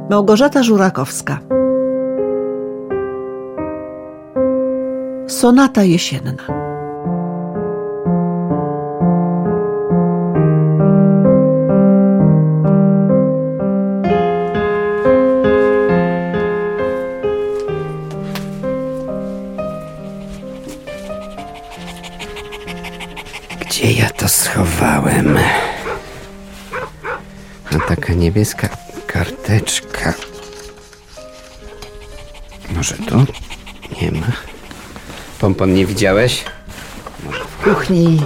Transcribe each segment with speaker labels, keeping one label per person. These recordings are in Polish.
Speaker 1: Małgorzata Żurakowska. Sonata jesienna.
Speaker 2: Gdzie ja to schowałem? A taka niebieska karteczka. Może tu? Nie ma. Pompon nie widziałeś? Może w kuchni?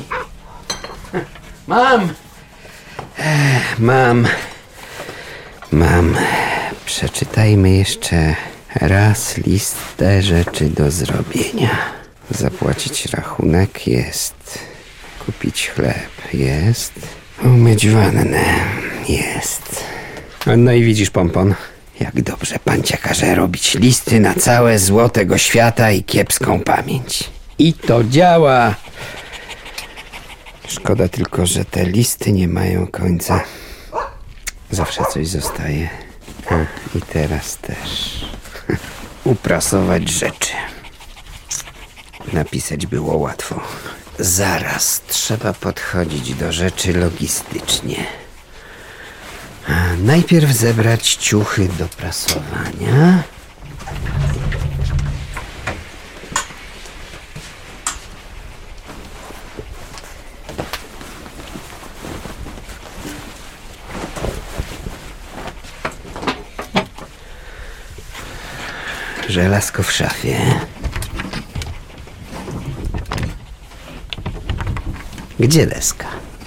Speaker 2: Mam. Przeczytajmy jeszcze raz listę rzeczy do zrobienia. Zapłacić rachunek jest. Kupić chleb jest. Umyć wannę jest. No i widzisz, Pompon, jak dobrze pancia każe robić listy na całe zło tego świata i kiepską pamięć. I to działa. Szkoda tylko, że te listy nie mają końca. Zawsze coś zostaje. I teraz też. Uprasować rzeczy. Napisać było łatwo. Zaraz trzeba podchodzić do rzeczy logistycznie. Najpierw zebrać ciuchy do prasowania. Żelazko w szafie. Gdzie deska?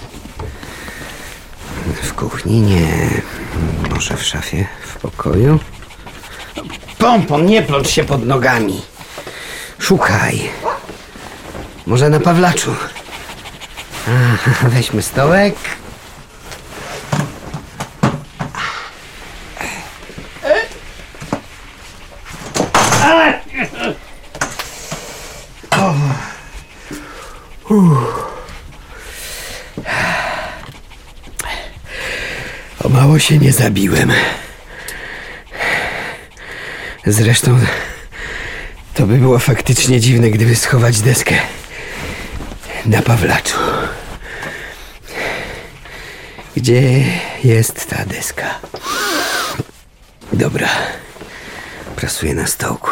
Speaker 2: W kuchni nie. Może w szafie, w pokoju? Pompon, nie plącz się pod nogami. Szukaj. Może na Pawlaczu. Weźmy stołek. O mało się nie zabiłem. Zresztą to by było faktycznie dziwne, gdyby schować deskę na Pawlaczu. Gdzie jest ta deska? Dobra, prasuję na stołku.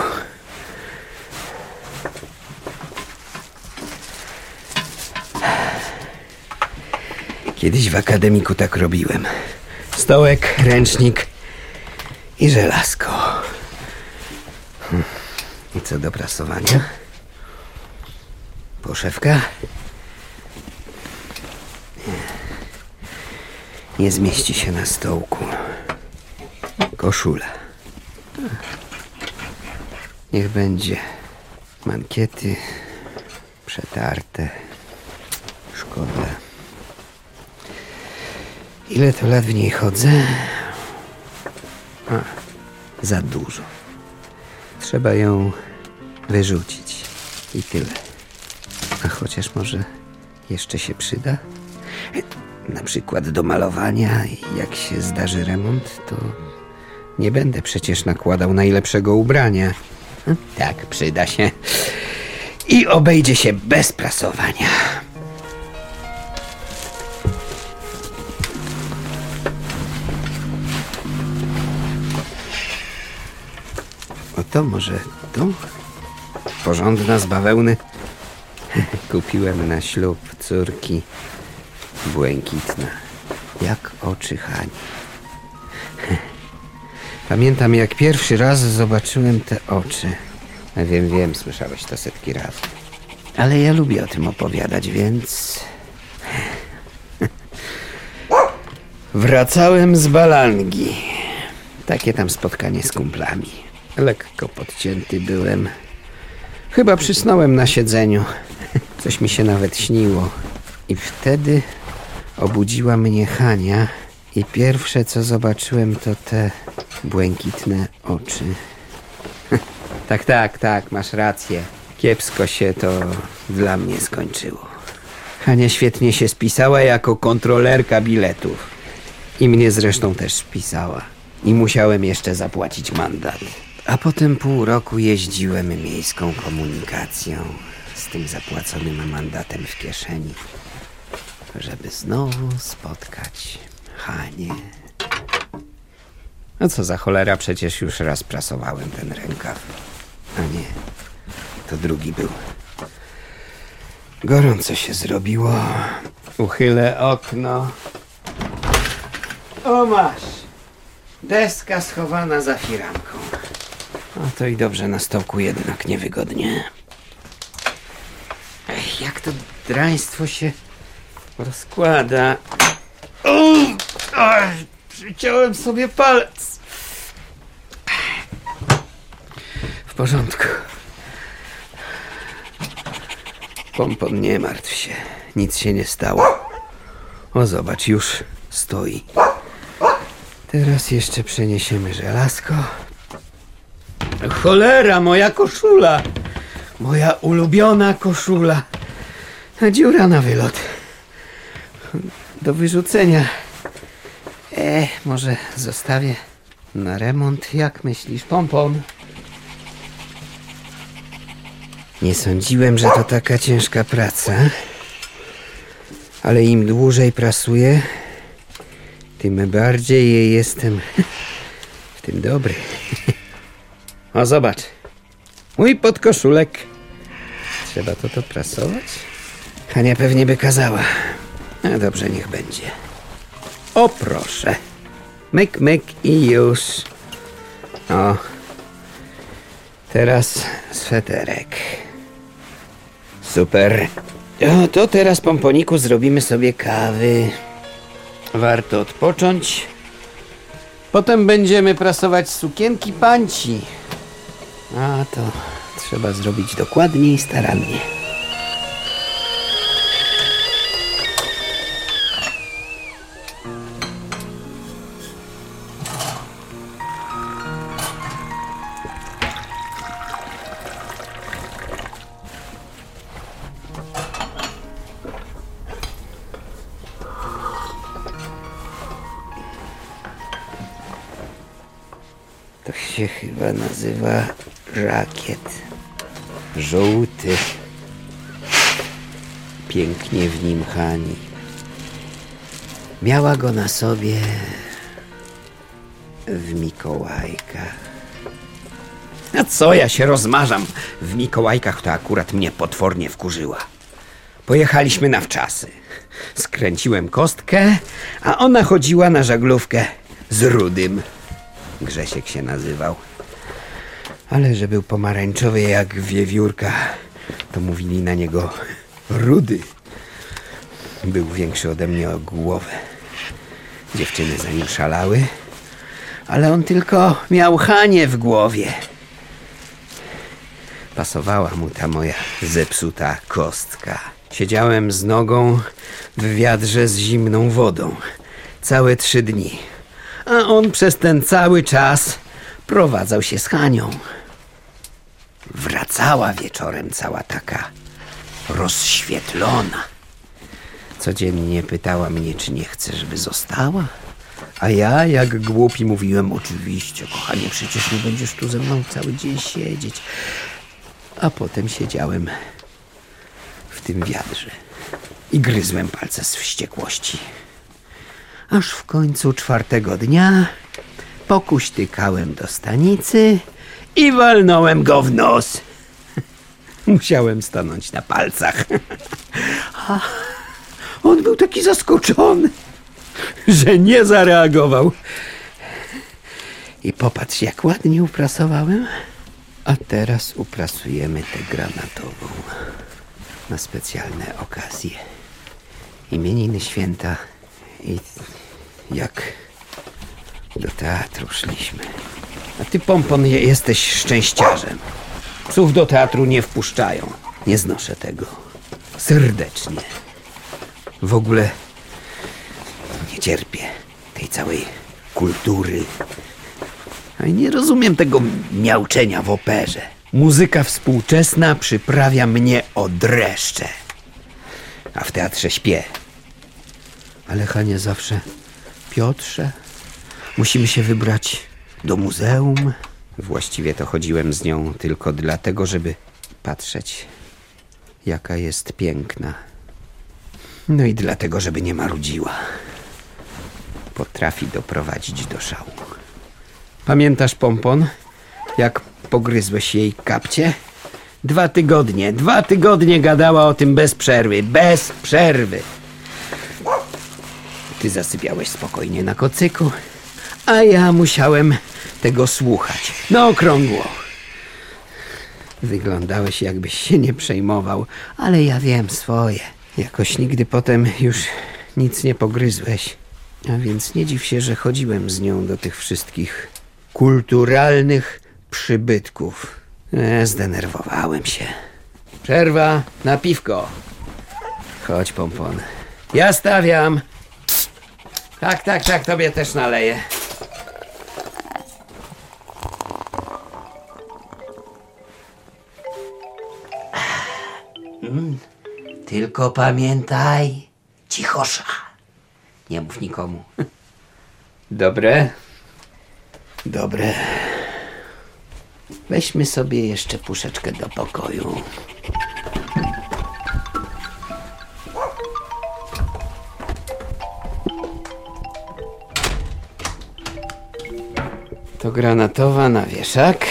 Speaker 2: Kiedyś w akademiku tak robiłem. Stołek, ręcznik i żelazko. I co do prasowania? Poszewka? Nie zmieści się na stołku. Koszula. Niech będzie. Mankiety przetarte. Szkoda. Ile to lat w niej chodzę? Za dużo. Trzeba ją wyrzucić. I tyle. A chociaż może jeszcze się przyda? Na przykład do malowania. Jak się zdarzy remont, to nie będę przecież nakładał najlepszego ubrania. Tak, przyda się. I obejdzie się bez prasowania. To może tu? Porządna z bawełny. Kupiłem na ślub córki. Błękitna. Jak oczy Hani. Pamiętam, jak pierwszy raz zobaczyłem te oczy. Wiem, słyszałeś to setki razy. Ale ja lubię o tym opowiadać, więc... Wracałem z Balangi. Takie tam spotkanie z kumplami. Lekko podcięty byłem. Chyba przysnąłem na siedzeniu. Coś mi się nawet śniło. I wtedy obudziła mnie Hania. I pierwsze, co zobaczyłem, to te błękitne oczy. Tak, masz rację. Kiepsko się to dla mnie skończyło. Hania świetnie się spisała jako kontrolerka biletów. I mnie zresztą też spisała. I musiałem jeszcze zapłacić mandat. A potem pół roku jeździłem miejską komunikacją z tym zapłaconym mandatem w kieszeni, żeby znowu spotkać Hanię. No co za cholera, przecież już raz prasowałem ten rękaw. A nie, to drugi był. Gorąco się zrobiło. Uchylę okno. O, masz! Deska schowana za firanką. No to i dobrze, na stołku jednak niewygodnie. Ej, jak to draństwo się rozkłada. Przyciąłem sobie palec. W porządku. Pompon, nie martw się. Nic się nie stało. O, zobacz, już stoi. Teraz jeszcze przeniesiemy żelazko. Cholera, moja koszula. Moja ulubiona koszula. Dziura na wylot. Do wyrzucenia. Może zostawię na remont. Jak myślisz, Pompon? Nie sądziłem, że to taka ciężka praca. Ale im dłużej prasuję, tym bardziej jestem w tym dobry. O, zobacz. Mój podkoszulek. Trzeba to prasować? Hania pewnie by kazała. No dobrze, niech będzie. O, proszę. Myk, myk i już. O. Teraz sweterek. Super. O, to teraz, Pomponiku, zrobimy sobie kawy. Warto odpocząć. Potem będziemy prasować sukienki panci. A to trzeba zrobić dokładnie i starannie. To się chyba nazywa żakiet. Żółty. Pięknie w nim Hani. Miała go na sobie w Mikołajkach. A co ja się rozmarzam? W Mikołajkach to akurat mnie potwornie wkurzyła. Pojechaliśmy na wczasy. Skręciłem kostkę, a ona chodziła na żaglówkę z Rudym. Grzesiek się nazywał. Ale że był pomarańczowy jak wiewiórka, to mówili na niego Rudy. Był większy ode mnie o głowę. Dziewczyny za nim szalały, ale on tylko miał Hanię w głowie. Pasowała mu ta moja zepsuta kostka. Siedziałem z nogą w wiadrze z zimną wodą. Całe 3 dni. A on przez ten cały czas prowadzał się z Hanią. Wracała wieczorem cała taka rozświetlona. Codziennie pytała mnie, czy nie chcę, żeby została. A ja, jak głupi, mówiłem: oczywiście, kochanie, przecież nie będziesz tu ze mną cały dzień siedzieć. A potem siedziałem w tym wiadrze i gryzłem palce z wściekłości. Aż w końcu 4. dnia pokuśtykałem do stanicy i walnąłem go w nos. Musiałem stanąć na palcach. A on był taki zaskoczony, że nie zareagował. I popatrz, jak ładnie uprasowałem. A teraz uprasujemy tę granatową na specjalne okazje. Imieniny, święta i jak do teatru szliśmy. A ty, Pompon, jesteś szczęściarzem. Psów do teatru nie wpuszczają. Nie znoszę tego. Serdecznie. W ogóle nie cierpię tej całej kultury. A nie rozumiem tego miauczenia w operze. Muzyka współczesna przyprawia mnie o dreszcze. A w teatrze śpię. Ale Hania zawsze: Piotrze, Musimy się wybrać do muzeum. Właściwie to chodziłem z nią tylko dlatego, żeby patrzeć, jaka jest piękna. No i dlatego, żeby nie marudziła. Potrafi doprowadzić do szału. Pamiętasz, Pompon, jak pogryzłeś jej kapcie? 2 tygodnie gadała o tym bez przerwy. Bez przerwy. Ty zasypiałeś spokojnie na kocyku, a ja musiałem tego słuchać na okrągło. Wyglądałeś, jakbyś się nie przejmował, ale ja wiem swoje. Jakoś nigdy potem już nic nie pogryzłeś. A więc nie dziw się, że chodziłem z nią do tych wszystkich kulturalnych przybytków. Zdenerwowałem się. Przerwa na piwko. Chodź, Pompon. Ja stawiam. Tak, tobie też naleję. Tylko pamiętaj, cichosza. Nie mów nikomu. Dobre? Dobre. Weźmy sobie jeszcze puszeczkę do pokoju. To granatowa na wieszak.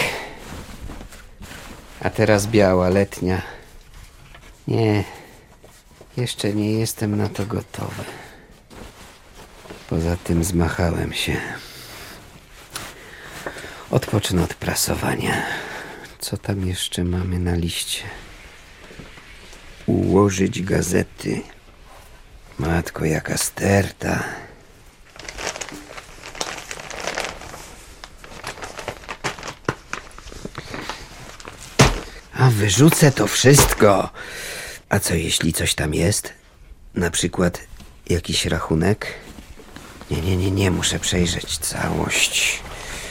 Speaker 2: A teraz biała, letnia. Nie, jeszcze nie jestem na to gotowy. Poza tym zmachałem się. Odpocznę od prasowania. Co tam jeszcze mamy na liście? Ułożyć gazety. Matko, jaka sterta. A wyrzucę to wszystko. A co jeśli coś tam jest? Na przykład jakiś rachunek? Nie, muszę przejrzeć całość.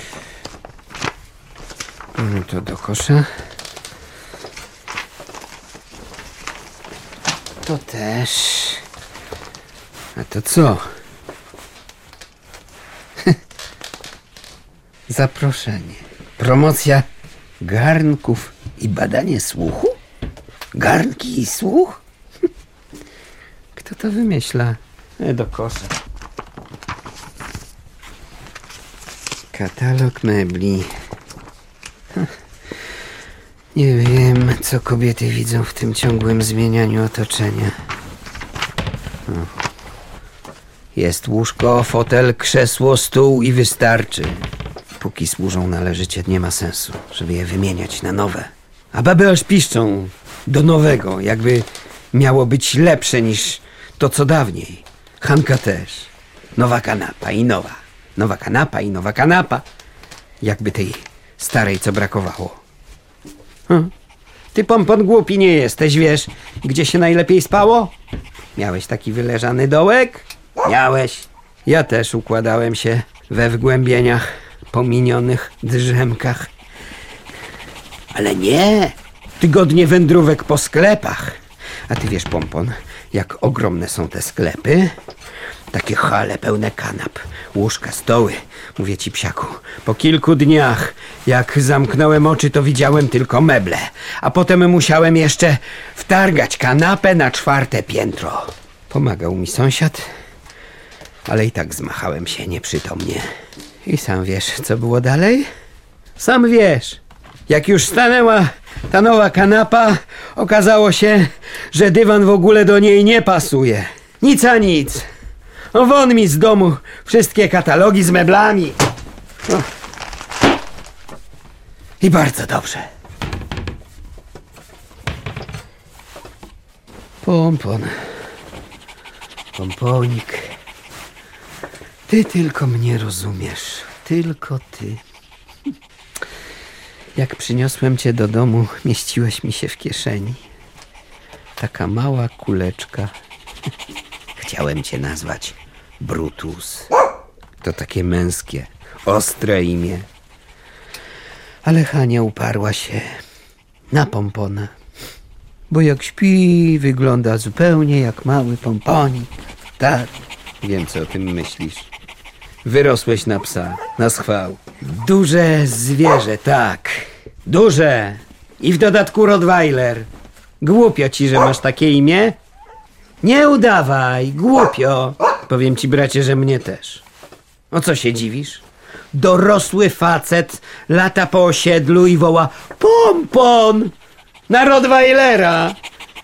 Speaker 2: To do kosza. To też. A to co? Zaproszenie. Promocja garnków i badanie słuchu? Garnki i słuch? Kto to wymyśla? Do kosza. Katalog mebli. Nie wiem, co kobiety widzą w tym ciągłym zmienianiu otoczenia. Jest łóżko, fotel, krzesło, stół i wystarczy. Póki służą należycie, nie ma sensu, żeby je wymieniać na nowe. A baby aż piszczą do nowego, jakby miało być lepsze niż to, co dawniej. Hanka też. Nowa kanapa i nowa. Nowa kanapa i nowa kanapa. Jakby tej starej, co brakowało. Ty, Pompon, głupi nie jesteś, wiesz, gdzie się najlepiej spało? Miałeś taki wyleżany dołek? Miałeś. Ja też układałem się we wgłębieniach po minionych drzemkach. Ale nie, tygodnie wędrówek po sklepach. A ty wiesz, Pompon, jak ogromne są te sklepy? Takie hale pełne kanap, łóżka, stoły. Mówię ci, psiaku, po kilku dniach, jak zamknąłem oczy, to widziałem tylko meble. A potem musiałem jeszcze wtargać kanapę na 4. piętro. Pomagał mi sąsiad, ale i tak zmachałem się nieprzytomnie. I sam wiesz, co było dalej? Sam wiesz. Jak już stanęła ta nowa kanapa, okazało się, że dywan w ogóle do niej nie pasuje. Nic a nic. No won mi z domu wszystkie katalogi z meblami. I bardzo dobrze. Pompon. Pomponik. Ty tylko mnie rozumiesz. Tylko ty. Jak przyniosłem cię do domu, mieściłeś mi się w kieszeni. Taka mała kuleczka. Chciałem cię nazwać Brutus. To takie męskie, ostre imię. Ale Hania uparła się na Pompona. Bo jak śpi, wygląda zupełnie jak mały pomponik. Tak, wiem, co o tym myślisz. Wyrosłeś na psa, na schwał. Duże zwierzę, tak. Duże. I w dodatku Rottweiler. Głupio ci, że masz takie imię? Nie udawaj, głupio. Powiem ci, bracie, że mnie też. O co się dziwisz? Dorosły facet lata po osiedlu i woła: Pompon! Na Rottweilera!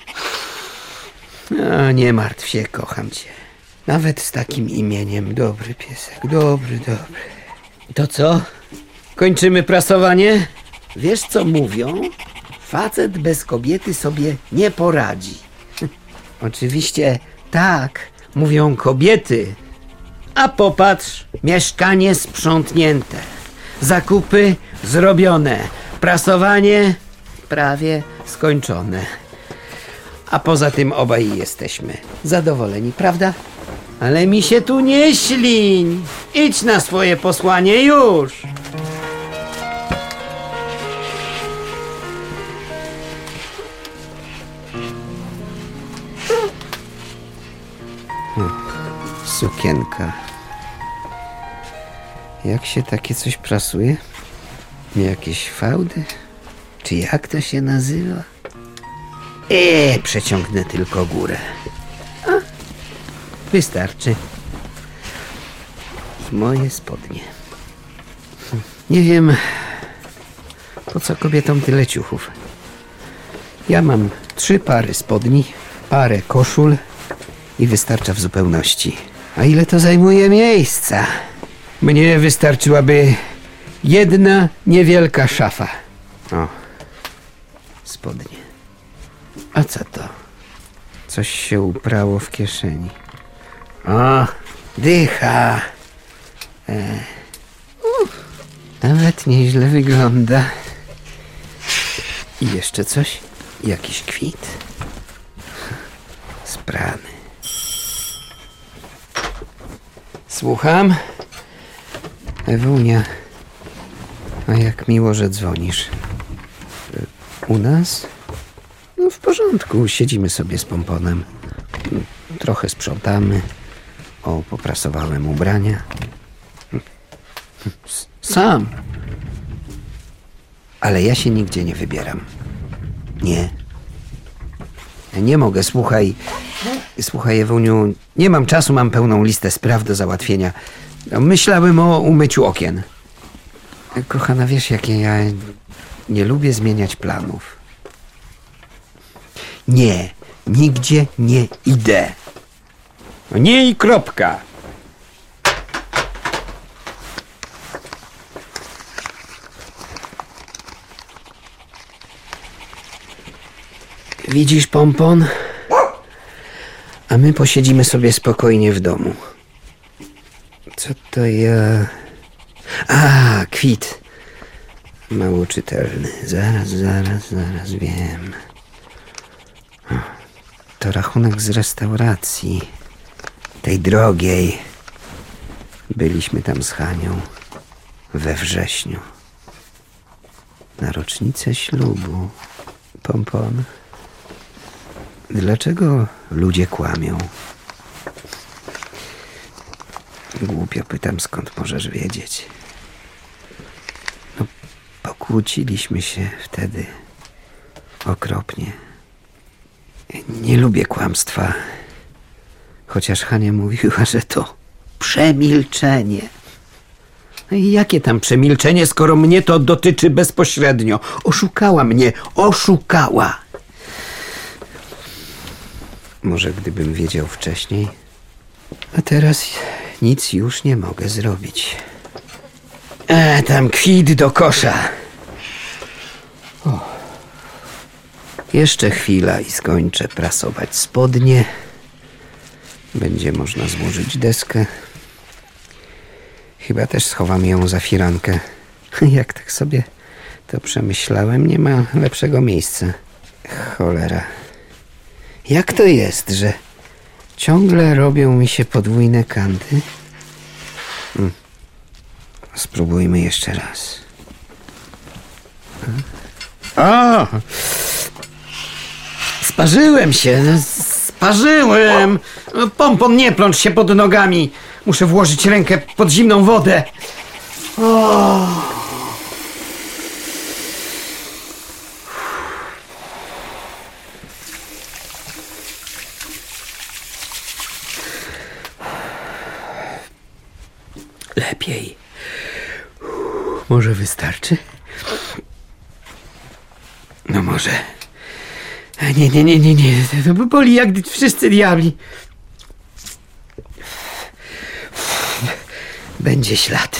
Speaker 2: A nie martw się, kocham cię. Nawet z takim imieniem. Dobry piesek, dobry. To co? Kończymy prasowanie? Wiesz, co mówią? Facet bez kobiety sobie nie poradzi. Oczywiście tak, mówią kobiety. A popatrz, mieszkanie sprzątnięte, zakupy zrobione, prasowanie prawie skończone. A poza tym obaj jesteśmy zadowoleni, prawda? Ale mi się tu nie ślin. Idź na swoje posłanie już. Sukienka. Jak się takie coś prasuje? Jakieś fałdy? Czy jak to się nazywa? Przeciągnę tylko górę. Wystarczy. Moje spodnie. Nie wiem, po co kobietom tyle ciuchów. Ja mam 3 pary spodni, parę koszul i wystarcza w zupełności. A ile to zajmuje miejsca? Mnie wystarczyłaby jedna niewielka szafa. O, spodnie. A co to? Coś się uprało w kieszeni. O, dycha. Nawet nieźle wygląda. I jeszcze coś? Jakiś kwit? Sprany. Słucham? Ewunia, a jak miło, że dzwonisz. U nas? No w porządku, siedzimy sobie z Pomponem. Trochę sprzątamy. O, poprasowałem ubrania. Sam. Ale ja się nigdzie nie wybieram. Nie. Nie mogę, słuchaj. Słuchaj, Ewuniu, nie mam czasu, mam pełną listę spraw do załatwienia. Myślałem o umyciu okien. Kochana, wiesz, jakie ja nie lubię zmieniać planów. Nie, nigdzie nie idę. No nie i kropka. Widzisz, Pompon? A my posiedzimy sobie spokojnie w domu. Co to ja... A, kwit. Mało czytelny. Zaraz wiem. To rachunek z restauracji. Tej drogiej. Byliśmy tam z Hanią. We wrześniu. Na rocznicę ślubu. Pompon. Dlaczego ludzie kłamią? Głupio pytam, skąd możesz wiedzieć? No, pokłóciliśmy się wtedy. Okropnie. Nie lubię kłamstwa. Chociaż Hania mówiła, że to przemilczenie. No i jakie tam przemilczenie, skoro mnie to dotyczy bezpośrednio? Oszukała mnie, oszukała. Może gdybym wiedział wcześniej. A teraz nic już nie mogę zrobić. Tam kwit do kosza. O. Jeszcze chwila i skończę prasować spodnie. Będzie można złożyć deskę. Chyba też schowam ją za firankę. Jak tak sobie to przemyślałem, nie ma lepszego miejsca. Cholera. Jak to jest, że ciągle robią mi się podwójne kanty? Spróbujmy jeszcze raz. O! Sparzyłem się! Sparzyłem! Pompon, nie plącz się pod nogami! Muszę włożyć rękę pod zimną wodę. Lepiej. Może wystarczy? No może. Nie. To boli jak wszyscy diabli. Będzie ślad.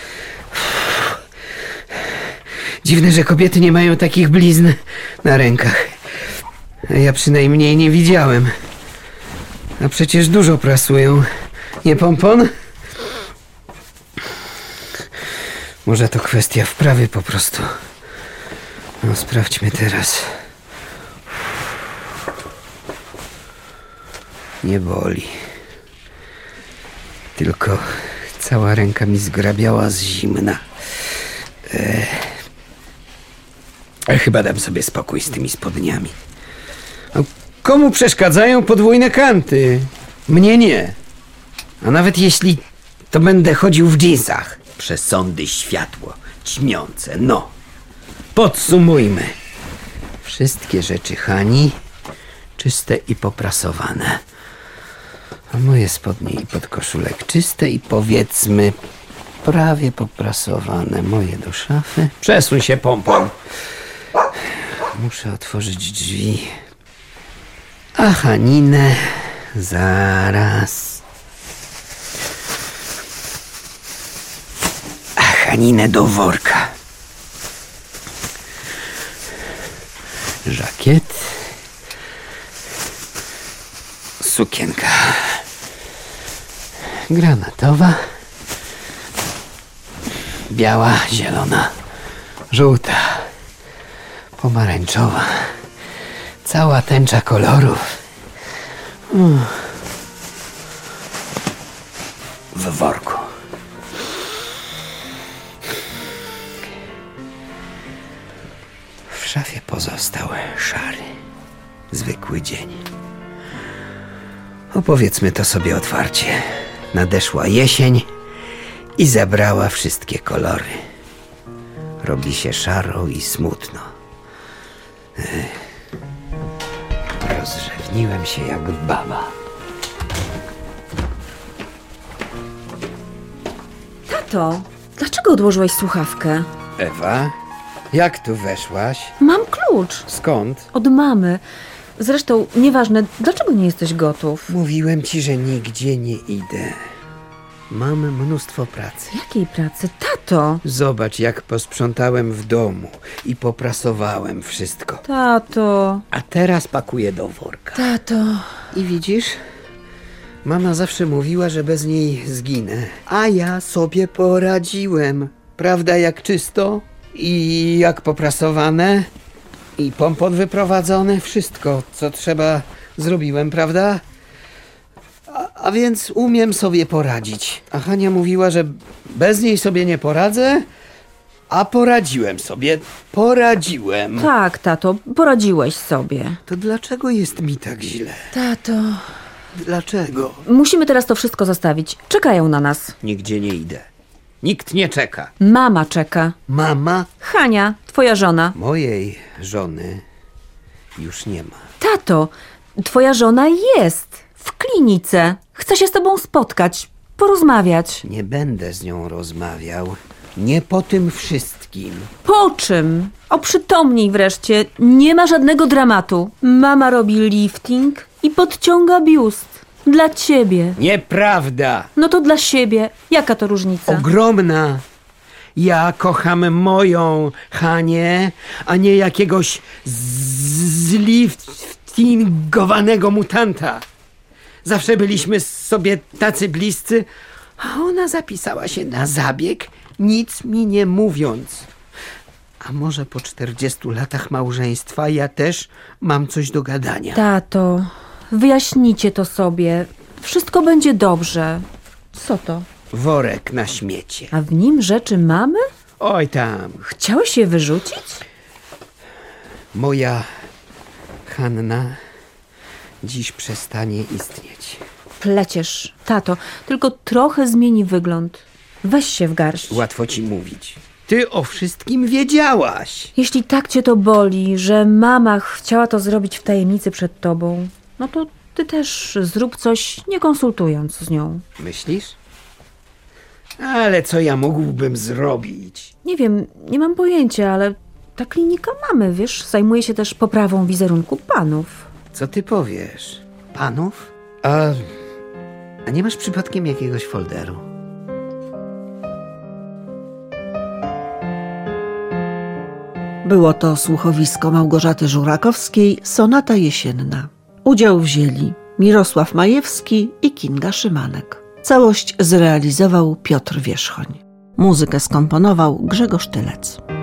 Speaker 2: Dziwne, że kobiety nie mają takich blizn na rękach. Ja przynajmniej nie widziałem. A przecież dużo prasują. Nie, Pompon? Może to kwestia wprawy po prostu. No, sprawdźmy teraz. Nie boli. Tylko cała ręka mi zgrabiała z zimna. Chyba dam sobie spokój z tymi spodniami. No, komu przeszkadzają podwójne kanty? Mnie nie. A nawet jeśli to będę chodził w dżinsach. Przesądy światło, ćmiące, no. Podsumujmy. Wszystkie rzeczy Hani czyste i poprasowane. A moje spodnie i podkoszulek czyste i powiedzmy prawie poprasowane. Moje do szafy. Przesuń się, Pompon. Muszę otworzyć drzwi. A Haninę zaraz. Haninę do worka. Żakiet. Sukienka granatowa, biała, zielona, żółta, pomarańczowa. Cała tęcza kolorów. W worku. W szafie pozostał szary, zwykły dzień. Opowiedzmy to sobie otwarcie. Nadeszła jesień i zebrała wszystkie kolory. Robi się szaro i smutno. Rozrzewniłem się jak baba.
Speaker 3: Tato, dlaczego odłożyłeś słuchawkę?
Speaker 2: Ewa, jak tu weszłaś?
Speaker 3: Mam klucz.
Speaker 2: Skąd?
Speaker 3: Od mamy. Zresztą, nieważne, dlaczego nie jesteś gotów?
Speaker 2: Mówiłem ci, że nigdzie nie idę. Mam mnóstwo pracy.
Speaker 3: Jakiej pracy? Tato!
Speaker 2: Zobacz, jak posprzątałem w domu i poprasowałem wszystko.
Speaker 3: Tato!
Speaker 2: A teraz pakuję do worka.
Speaker 3: Tato!
Speaker 2: I widzisz? Mama zawsze mówiła, że bez niej zginę. A ja sobie poradziłem. Prawda, jak czysto i jak poprasowane i pompon wyprowadzony. Wszystko, co trzeba, zrobiłem, prawda? A więc umiem sobie poradzić. A Hania mówiła, że bez niej sobie nie poradzę, a poradziłem sobie. Poradziłem.
Speaker 3: Tak, tato, poradziłeś sobie.
Speaker 2: To dlaczego jest mi tak źle?
Speaker 3: Tato...
Speaker 2: Dlaczego?
Speaker 3: Musimy teraz to wszystko zostawić. Czekają na nas.
Speaker 2: Nigdzie nie idę. Nikt nie czeka.
Speaker 3: Mama czeka.
Speaker 2: Mama?
Speaker 3: Hania, twoja żona.
Speaker 2: Mojej żony już nie ma.
Speaker 3: Tato, twoja żona jest w klinice. Chce się z tobą spotkać, porozmawiać.
Speaker 2: Nie będę z nią rozmawiał. Nie po tym wszystkim.
Speaker 3: Po czym? Oprzytomnij wreszcie. Nie ma żadnego dramatu. Mama robi lifting i podciąga biust. Dla ciebie.
Speaker 2: Nieprawda!
Speaker 3: No to dla siebie. Jaka to różnica?
Speaker 2: Ogromna! Ja kocham moją Hanię, a nie jakiegoś zliftingowanego mutanta. Zawsze byliśmy sobie tacy bliscy, a ona zapisała się na zabieg, nic mi nie mówiąc. A może po 40 latach małżeństwa ja też mam coś do gadania.
Speaker 3: Tato, wyjaśnijcie to sobie. Wszystko będzie dobrze. Co to?
Speaker 2: Worek na śmiecie.
Speaker 3: A w nim rzeczy mamy?
Speaker 2: Oj tam.
Speaker 3: Chciałeś je wyrzucić?
Speaker 2: Moja Hanna dziś przestanie istnieć.
Speaker 3: Pleciesz, tato, tylko trochę zmieni wygląd. Weź się w garść.
Speaker 2: Łatwo ci mówić. Ty o wszystkim wiedziałaś.
Speaker 3: Jeśli tak cię to boli, że mama chciała to zrobić w tajemnicy przed tobą, no to ty też zrób coś, nie konsultując z nią.
Speaker 2: Myślisz? Ale co ja mógłbym zrobić?
Speaker 3: Nie wiem, nie mam pojęcia, ale ta klinika mamy, wiesz, zajmuje się też poprawą wizerunku panów.
Speaker 2: Co ty powiesz? Panów? A nie masz przypadkiem jakiegoś folderu?
Speaker 1: Było to słuchowisko Małgorzaty Żurakowskiej, Sonata jesienna. Udział wzięli Mirosław Majewski i Kinga Szymanek. Całość zrealizował Piotr Wierzchoń. Muzykę skomponował Grzegorz Tylec.